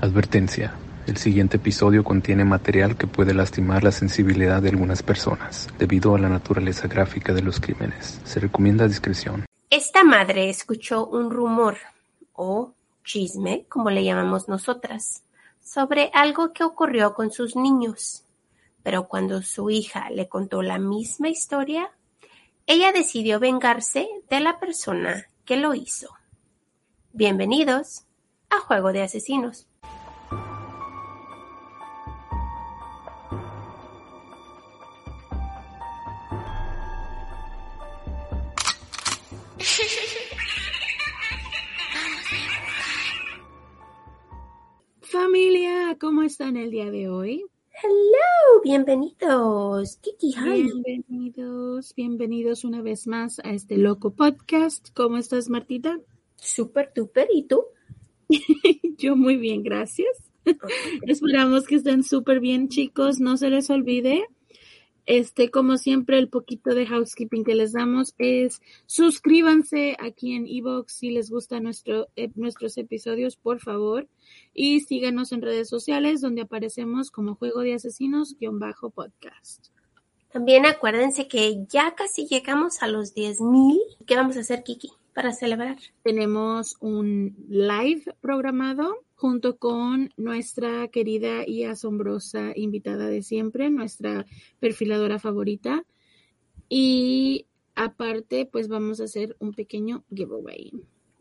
Advertencia: el siguiente episodio contiene material que puede lastimar la sensibilidad de algunas personas debido a la naturaleza gráfica de los crímenes. Se recomienda discreción. Esta madre escuchó un rumor, o chisme, como le llamamos nosotras, sobre algo que ocurrió con sus niños. Pero cuando su hija le contó la misma historia, ella decidió vengarse de la persona que lo hizo. Bienvenidos a Juego de Asesinos. Familia, ¿cómo están el día de hoy? Hello, bienvenidos. Kiki, hi. Bienvenidos una vez más a este loco podcast. ¿Cómo estás, Martita? Súper, duper. ¿Y tú? Yo muy bien, gracias. Esperamos que estén súper bien, chicos. No se les olvide. Como siempre, el poquito de housekeeping que les damos es suscríbanse aquí en iVoox si les gustan nuestros episodios, por favor, y síganos en redes sociales donde aparecemos como Juego de Asesinos-podcast. También acuérdense que ya casi llegamos a los 10,000. ¿Qué vamos a hacer, Kiki, para celebrar? Tenemos un live programado junto con nuestra querida y asombrosa invitada de siempre, nuestra perfiladora favorita. Y aparte, pues vamos a hacer un pequeño giveaway.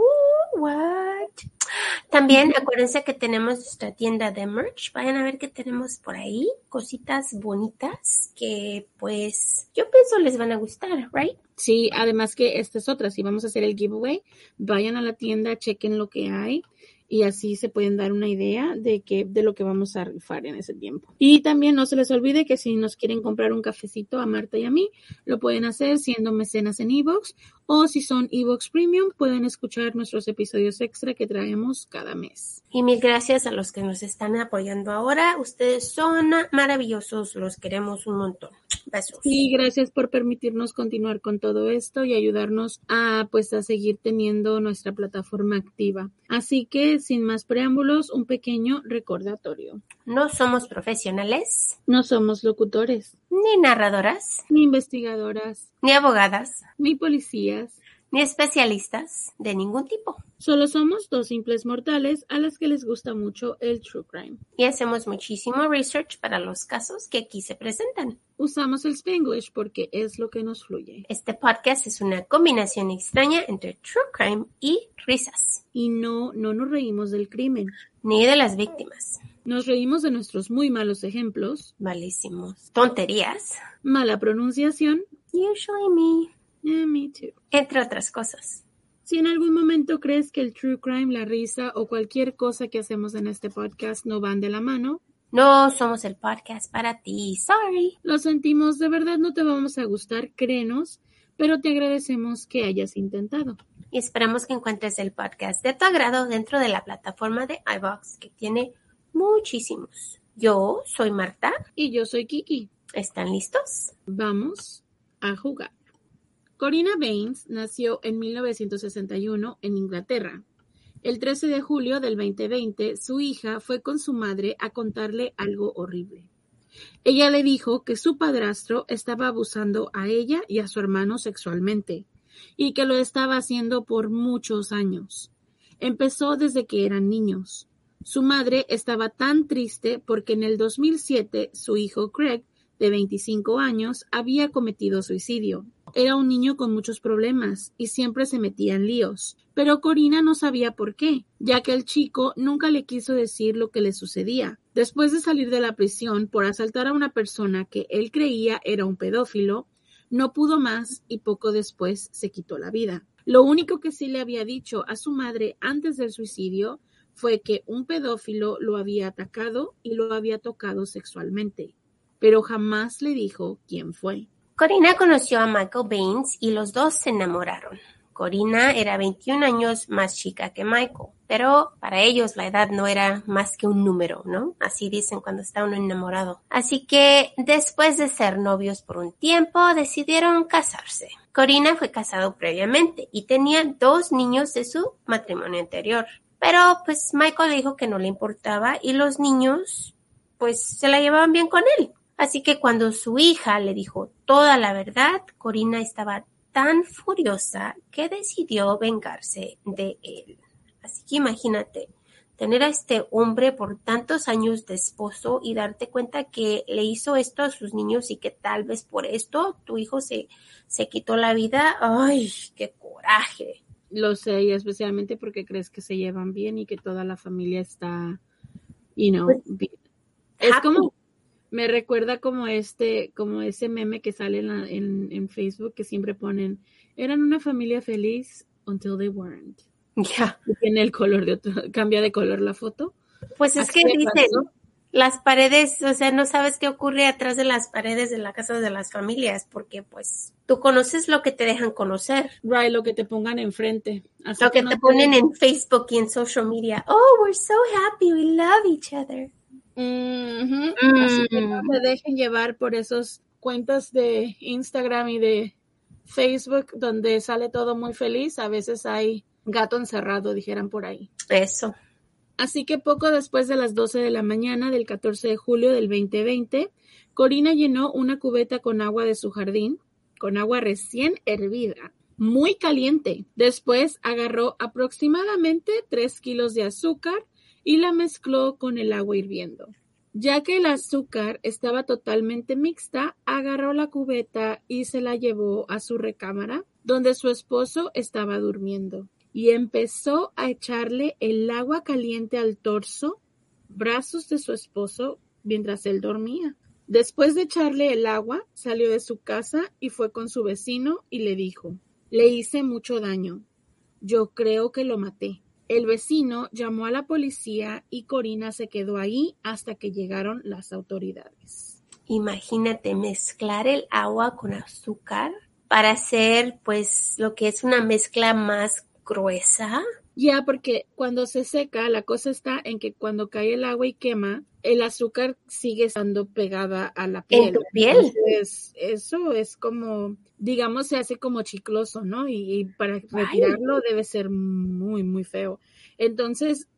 What? También acuérdense que tenemos nuestra tienda de merch. Vayan a ver qué tenemos por ahí. Cositas bonitas que pues yo pienso les van a gustar, ¿right? Sí, además que esta es otra. Si vamos a hacer el giveaway, vayan a la tienda, chequen lo que hay. Y así se pueden dar una idea de lo que vamos a rifar en ese tiempo. Y también no se les olvide que si nos quieren comprar un cafecito a Marta y a mí, lo pueden hacer siendo mecenas en iVoox, o si son iVoox Premium, pueden escuchar nuestros episodios extra que traemos cada mes. Y mil gracias a los que nos están apoyando ahora. Ustedes son maravillosos, los queremos un montón. Besos. Sí, gracias por permitirnos continuar con todo esto y ayudarnos a seguir teniendo nuestra plataforma activa. Así que, sin más preámbulos, un pequeño recordatorio. No somos profesionales. No somos locutores. Ni narradoras. Ni investigadoras. Ni abogadas. Ni policías. Ni especialistas de ningún tipo. Solo somos dos simples mortales a las que les gusta mucho el true crime. Y hacemos muchísimo research para los casos que aquí se presentan. Usamos el Spanglish porque es lo que nos fluye. Este podcast es una combinación extraña entre true crime y risas. Y no nos reímos del crimen. Ni de las víctimas. Nos reímos de nuestros muy malos ejemplos. Malísimos. Tonterías. Mala pronunciación. Usually me. Me too. Entre otras cosas. Si en algún momento crees que el true crime, la risa o cualquier cosa que hacemos en este podcast no van de la mano, no somos el podcast para ti. Sorry. Lo sentimos, de verdad no te vamos a gustar, créenos, pero te agradecemos que hayas intentado. Y esperamos que encuentres el podcast de tu agrado dentro de la plataforma de iVoox, que tiene muchísimos. Yo soy Marta. Y yo soy Kiki. ¿Están listos? Vamos a jugar. Corina Baines nació en 1961 en Inglaterra. El 13 de julio del 2020, su hija fue con su madre a contarle algo horrible. Ella le dijo que su padrastro estaba abusando a ella y a su hermano sexualmente, y que lo estaba haciendo por muchos años. Empezó desde que eran niños. Su madre estaba tan triste porque en el 2007 su hijo Craig, de 25 años, había cometido suicidio. Era un niño con muchos problemas y siempre se metía en líos, pero Corina no sabía por qué, ya que el chico nunca le quiso decir lo que le sucedía. Después de salir de la prisión por asaltar a una persona que él creía era un pedófilo, no pudo más y poco después se quitó la vida. Lo único que sí le había dicho a su madre antes del suicidio fue que un pedófilo lo había atacado y lo había tocado sexualmente, pero jamás le dijo quién fue. Corina conoció a Michael Baines y los dos se enamoraron. Corina era 21 años más chica que Michael, pero para ellos la edad no era más que un número, ¿no? Así dicen cuando está uno enamorado. Así que después de ser novios por un tiempo, decidieron casarse. Corina fue casado previamente y tenía 2 niños de su matrimonio anterior. Pero pues Michael dijo que no le importaba y los niños pues se la llevaban bien con él. Así que cuando su hija le dijo toda la verdad, Corina estaba tan furiosa que decidió vengarse de él. Así que imagínate, tener a este hombre por tantos años de esposo y darte cuenta que le hizo esto a sus niños y que tal vez por esto tu hijo se quitó la vida. ¡Ay, qué coraje! Lo sé, y especialmente porque crees que se llevan bien y que toda la familia está, bien. Es como, me recuerda como ese meme que sale en Facebook que siempre ponen, eran una familia feliz until they weren't. Ya. Y tiene el color cambia de color la foto. Pues es que dicen, ¿no? Las paredes, o sea, no sabes qué ocurre atrás de las paredes de la casa de las familias, porque pues tú conoces lo que te dejan conocer. Right, lo que te pongan enfrente. Así lo que no te ponen en Facebook y en social media. Oh, we're so happy, we love each other. Así que no te dejen llevar por esas cuentas de Instagram y de Facebook donde sale todo muy feliz. A veces hay gato encerrado, dijeran por ahí. Eso. Así que poco después de las 12 de la mañana del 14 de julio del 2020, Corina llenó una cubeta con agua de su jardín, con agua recién hervida, muy caliente. Después agarró aproximadamente 3 kilos de azúcar y la mezcló con el agua hirviendo. Ya que el azúcar estaba totalmente mixta, agarró la cubeta y se la llevó a su recámara, donde su esposo estaba durmiendo. Y empezó a echarle el agua caliente al torso, brazos de su esposo, mientras él dormía. Después de echarle el agua, salió de su casa y fue con su vecino y le dijo, le hice mucho daño. Yo creo que lo maté. El vecino llamó a la policía y Corina se quedó ahí hasta que llegaron las autoridades. Imagínate mezclar el agua con azúcar para hacer pues lo que es una mezcla más gruesa. Ya, porque cuando se seca, la cosa está en que cuando cae el agua y quema, el azúcar sigue estando pegada a la piel. ¿En tu piel? Entonces, eso es como, digamos, se hace como chicloso, ¿no? Y para retirarlo debe ser muy, muy feo. Entonces,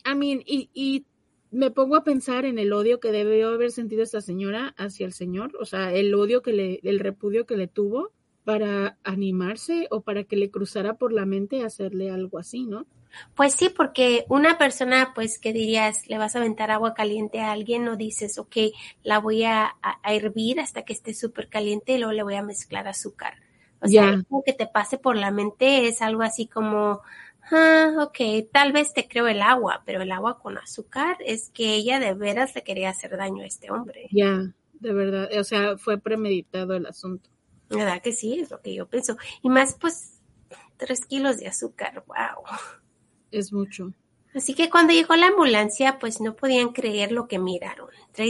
y me pongo a pensar en el odio que debió haber sentido esta señora hacia el señor, o sea, el repudio que le tuvo para animarse o para que le cruzara por la mente hacerle algo así, ¿no? Pues sí, porque una persona, pues, ¿qué dirías? Le vas a aventar agua caliente a alguien o dices, ok, la voy a hervir hasta que esté súper caliente y luego le voy a mezclar azúcar. O sea, algo que te pase por la mente es algo así como, ok, tal vez te creo el agua, pero el agua con azúcar es que ella de veras le quería hacer daño a este hombre. Ya, de verdad, o sea, fue premeditado el asunto. ¿Verdad que sí? Es lo que yo pienso. Y más, pues, 3 kilos de azúcar, wow. Es mucho. Así que cuando llegó la ambulancia, pues no podían creer lo que miraron.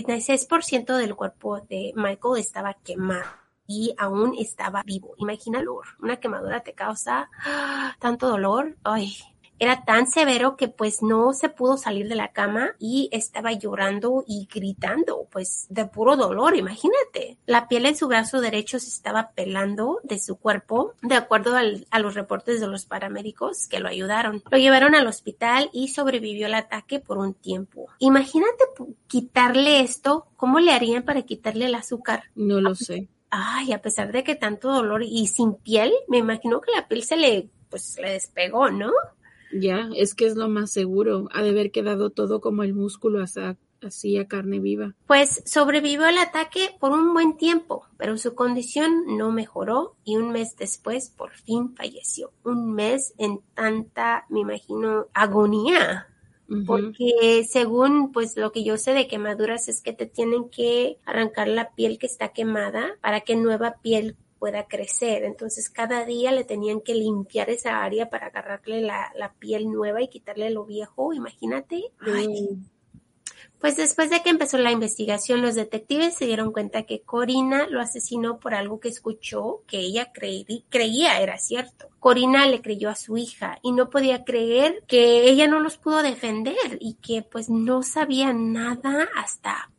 36% del cuerpo de Michael estaba quemado y aún estaba vivo. Imagina el dolor. Una quemadura te causa tanto dolor. Ay, era tan severo que pues no se pudo salir de la cama y estaba llorando y gritando, pues de puro dolor, imagínate. La piel en su brazo derecho se estaba pelando de su cuerpo, de acuerdo a los reportes de los paramédicos que lo ayudaron. Lo llevaron al hospital y sobrevivió al ataque por un tiempo. Imagínate quitarle esto, ¿cómo le harían para quitarle el azúcar? No lo sé. Ay, a pesar de que tanto dolor y sin piel, me imagino que la piel se le despegó, ¿no? Ya, es que es lo más seguro. Ha de haber quedado todo como el músculo así a carne viva. Pues sobrevivió al ataque por un buen tiempo, pero su condición no mejoró y un mes después por fin falleció. Un mes en tanta, me imagino, agonía. Porque según pues lo que yo sé de quemaduras es que te tienen que arrancar la piel que está quemada para que nueva piel pueda crecer. Entonces cada día le tenían que limpiar esa área para agarrarle la piel nueva y quitarle lo viejo, imagínate. Ay. Pues después de que empezó la investigación, los detectives se dieron cuenta que Corina lo asesinó por algo que escuchó que ella creía era cierto. Corina le creyó a su hija y no podía creer que ella no los pudo defender y que pues no sabía nada hasta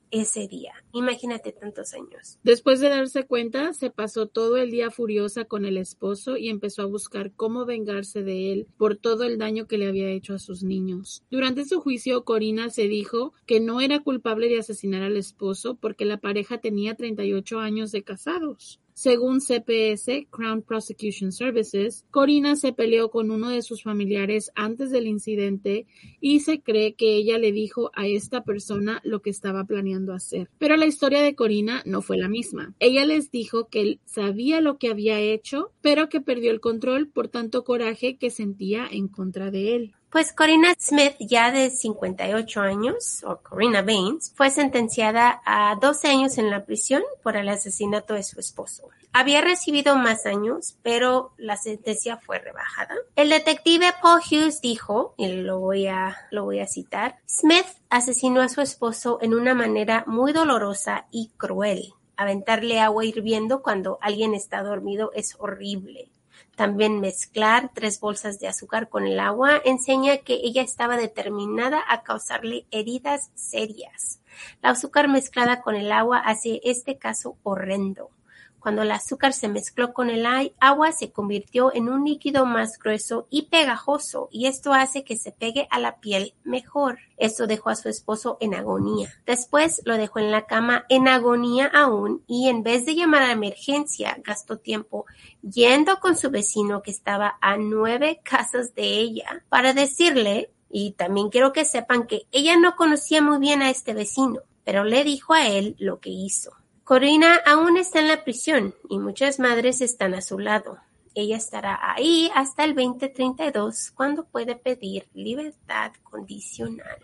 ese día. Imagínate tantos años. Después de darse cuenta, se pasó todo el día furiosa con el esposo y empezó a buscar cómo vengarse de él por todo el daño que le había hecho a sus niños. Durante su juicio, Corina se dijo que no era culpable de asesinar al esposo porque la pareja tenía 38 años de casados. Según CPS, Crown Prosecution Services, Corina se peleó con uno de sus familiares antes del incidente y se cree que ella le dijo a esta persona lo que estaba planeando hacer. Pero la historia de Corina no fue la misma. Ella les dijo que él sabía lo que había hecho, pero que perdió el control por tanto coraje que sentía en contra de él. Pues Corina Smith, ya de 58 años, o Corina Baines, fue sentenciada a 12 años en la prisión por el asesinato de su esposo. Había recibido más años, pero la sentencia fue rebajada. El detective Paul Hughes dijo, y lo voy a citar, Smith asesinó a su esposo en una manera muy dolorosa y cruel. Aventarle agua hirviendo cuando alguien está dormido es horrible. También mezclar 3 bolsas de azúcar con el agua enseña que ella estaba determinada a causarle heridas serias. La azúcar mezclada con el agua hace este caso horrendo. Cuando el azúcar se mezcló con el agua, se convirtió en un líquido más grueso y pegajoso, y esto hace que se pegue a la piel mejor. Esto dejó a su esposo en agonía. Después lo dejó en la cama en agonía aún, y en vez de llamar a la emergencia, gastó tiempo yendo con su vecino que estaba a 9 casas de ella para decirle, y también quiero que sepan que ella no conocía muy bien a este vecino, pero le dijo a él lo que hizo. Corina aún está en la prisión y muchas madres están a su lado. Ella estará ahí hasta el 2032, cuando puede pedir libertad condicional.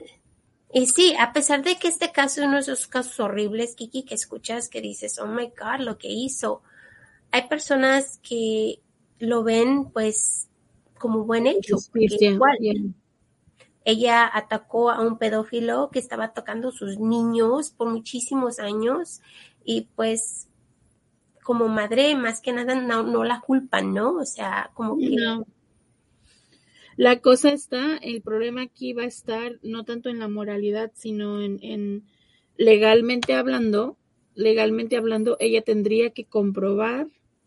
Y sí, a pesar de que este caso es uno de esos casos horribles, Kiki, que escuchas que dices, oh my God, lo que hizo, hay personas que lo ven pues como buen hecho. Igual, ella atacó a un pedófilo que estaba atacando a sus niños por muchísimos años. Y pues como madre más que nada no la culpan, ¿no? O sea, como que... No. La cosa está, el problema aquí va a estar no tanto en la moralidad, sino en legalmente hablando, ella tendría que comprobar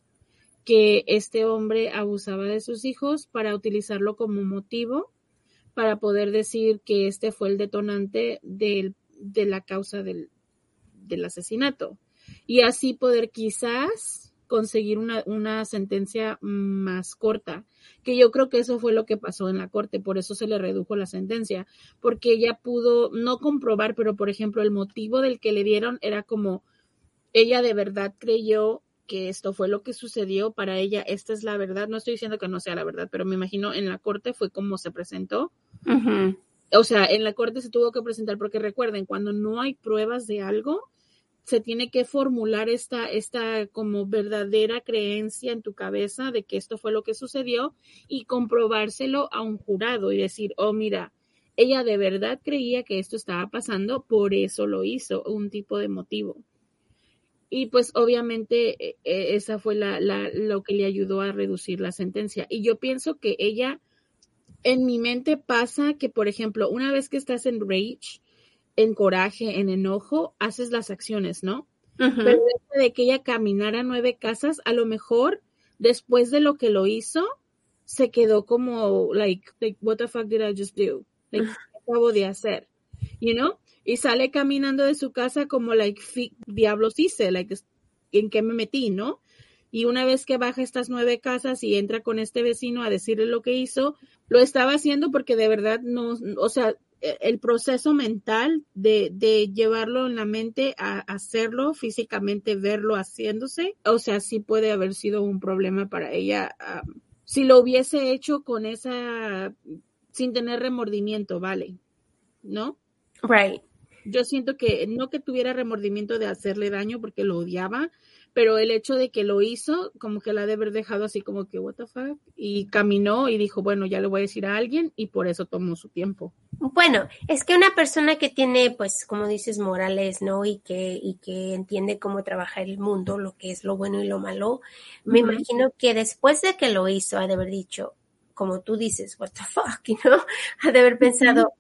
que este hombre abusaba de sus hijos para utilizarlo como motivo para poder decir que este fue el detonante de la causa del asesinato. Y así poder quizás conseguir una sentencia más corta, que yo creo que eso fue lo que pasó en la corte, por eso se le redujo la sentencia, porque ella pudo no comprobar, pero por ejemplo el motivo del que le dieron era como ella de verdad creyó que esto fue lo que sucedió, para ella esta es la verdad, no estoy diciendo que no sea la verdad, pero me imagino en la corte fue como se presentó. Uh-huh. O sea, en la corte se tuvo que presentar, porque recuerden, cuando no hay pruebas de algo, se tiene que formular esta como verdadera creencia en tu cabeza de que esto fue lo que sucedió y comprobárselo a un jurado y decir, oh, mira, ella de verdad creía que esto estaba pasando, por eso lo hizo, un tipo de motivo. Y pues obviamente esa fue lo que le ayudó a reducir la sentencia. Y yo pienso que ella, en mi mente pasa que, por ejemplo, una vez que estás en rage, en coraje, en enojo, haces las acciones, ¿no? Uh-huh. Pero el hecho de que ella caminara 9 casas, a lo mejor después de lo que lo hizo, se quedó como, like what the fuck did I just do? Like, ¿qué acabo de hacer? You know? Y sale caminando de su casa como, like, diablos hice, like, ¿en qué me metí, no? Y una vez que baja estas 9 casas y entra con este vecino a decirle lo que hizo, lo estaba haciendo porque de verdad no, o sea, el proceso mental de llevarlo en la mente a hacerlo, físicamente verlo haciéndose, o sea, sí puede haber sido un problema para ella. Si lo hubiese hecho con sin tener remordimiento, ¿vale? ¿No? Right. Yo siento que no que tuviera remordimiento de hacerle daño porque lo odiaba, pero el hecho de que lo hizo, como que la ha de haber dejado así como que what the fuck, y caminó y dijo, bueno, ya le voy a decir a alguien, y por eso tomó su tiempo. Bueno, es que una persona que tiene, pues, como dices, morales, ¿no? Y que entiende cómo trabaja el mundo, lo que es lo bueno y lo malo, me imagino que después de que lo hizo, ha de haber dicho, como tú dices, what the fuck, ¿no? Ha de haber pensado,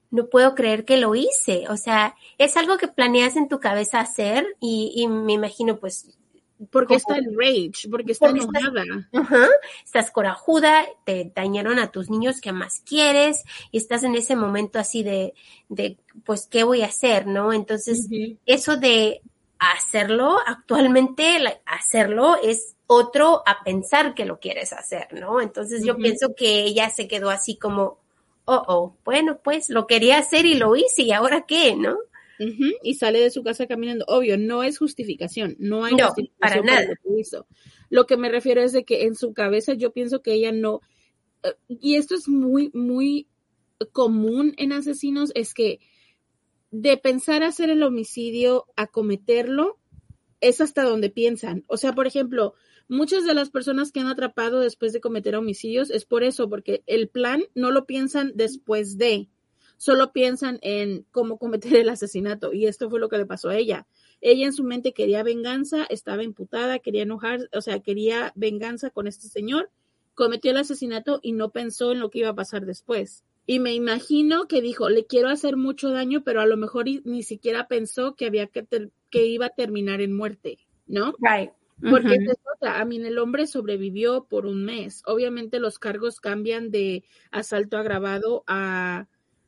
no puedo creer que lo hice. O sea, es algo que planeas en tu cabeza hacer y me imagino pues... Porque está en rage, porque está enojada. Estás corajuda, te dañaron a tus niños que más quieres y estás en ese momento así de pues, ¿qué voy a hacer, no? Entonces, eso de hacerlo, actualmente hacerlo es otro a pensar que lo quieres hacer, ¿no? Entonces, yo pienso que ella se quedó así como, bueno, pues lo quería hacer y lo hice, ¿y ahora qué, no? Y sale de su casa caminando. Obvio, no es justificación, no hay justificación para nada. lo que hizo. Lo que me refiero es de que en su cabeza yo pienso que ella no, y esto es muy, muy común en asesinos, es que de pensar hacer el homicidio a cometerlo, es hasta donde piensan. O sea, por ejemplo, muchas de las personas que han atrapado después de cometer homicidios es por eso, porque el plan no lo piensan después de, solo piensan en cómo cometer el asesinato, y esto fue lo que le pasó a ella. Ella en su mente quería venganza, estaba imputada, quería enojar, o sea, quería venganza con este señor, cometió el asesinato y no pensó en lo que iba a pasar después. Y me imagino que dijo, le quiero hacer mucho daño, pero a lo mejor ni siquiera pensó que iba a terminar en muerte, ¿no? Right. Porque es otra. El hombre sobrevivió por un mes. Obviamente los cargos cambian de asalto agravado a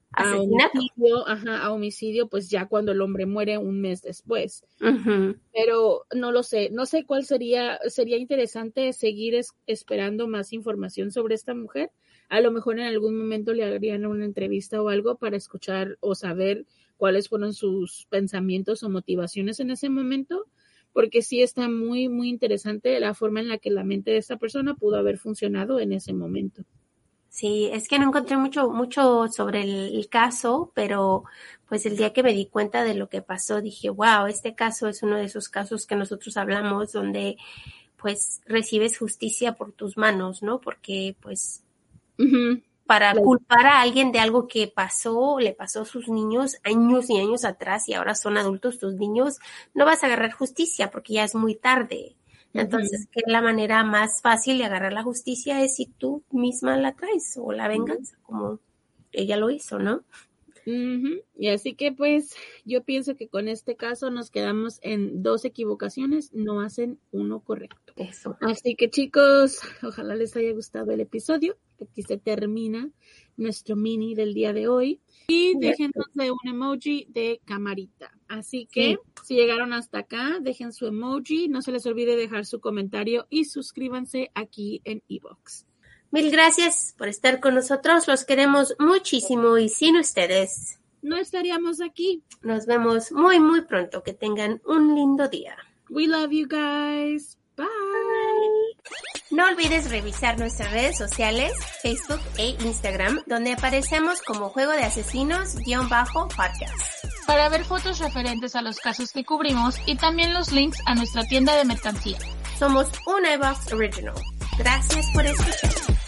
homicidio, pues ya cuando el hombre muere un mes después. Pero no lo sé, no sé cuál sería interesante seguir esperando más información sobre esta mujer. A lo mejor en algún momento le harían una entrevista o algo para escuchar o saber cuáles fueron sus pensamientos o motivaciones en ese momento, porque sí está muy, muy interesante la forma en la que la mente de esta persona pudo haber funcionado en ese momento. Sí, es que no encontré mucho sobre el caso, pero pues el día que me di cuenta de lo que pasó, dije, wow, este caso es uno de esos casos que nosotros hablamos donde pues recibes justicia por tus manos, ¿no? Porque pues para culpar a alguien de algo que le pasó a sus niños años y años atrás y ahora son adultos tus niños, no vas a agarrar justicia porque ya es muy tarde. Entonces, que la manera más fácil de agarrar la justicia es si tú misma la traes o la venganza, como ella lo hizo, ¿no? Y así que pues yo pienso que con este caso nos quedamos en 2 equivocaciones, no hacen uno correcto. Eso. Así que chicos, ojalá les haya gustado el episodio. Aquí se termina nuestro mini del día de hoy. Y déjenos de un emoji de camarita. Así que si llegaron hasta acá, dejen su emoji. No se les olvide dejar su comentario y suscríbanse aquí en iVoox. Mil gracias por estar con nosotros. Los queremos muchísimo y sin ustedes no estaríamos aquí. Nos vemos muy, muy pronto. Que tengan un lindo día. We love you guys. Bye. No olvides revisar nuestras redes sociales, Facebook e Instagram, donde aparecemos como Juego de Asesinos_podcast. Para ver fotos referentes a los casos que cubrimos y también los links a nuestra tienda de mercancía. Somos un iVoox Original. Gracias por escuchar.